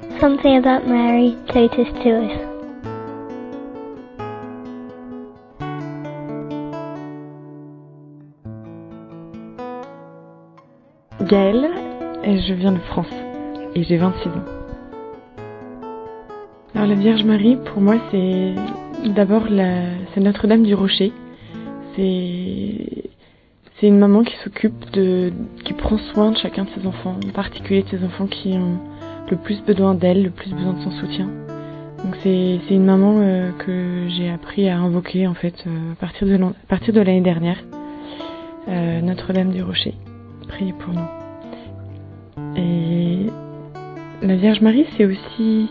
Something about Mary told us to us. Gaëlle, et je viens de France et j'ai 26 ans. Alors la Vierge Marie, pour moi, c'est d'abord c'est Notre-Dame du Rocher. C'est une maman qui qui prend soin de chacun de ses enfants, en particulier de ses enfants qui ont le plus besoin d'elle, le plus besoin de son soutien. Donc c'est une maman que j'ai appris à invoquer en fait à partir de l'année dernière. Notre-Dame du Rocher, priez pour nous. Et la Vierge Marie, c'est aussi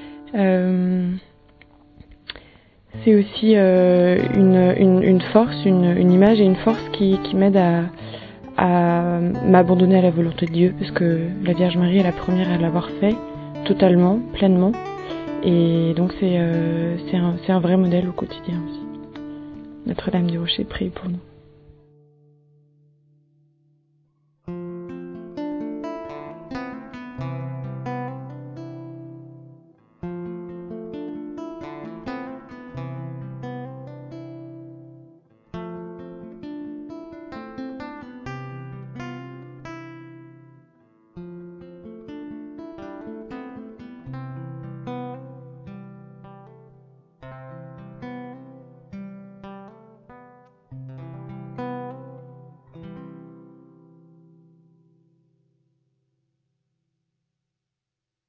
une force, une image et une force qui m'aide à m'abandonner à la volonté de Dieu, parce que la Vierge Marie est la première à l'avoir fait totalement, pleinement, et donc c'est un vrai modèle au quotidien aussi. Notre-Dame du Rocher, priez pour nous.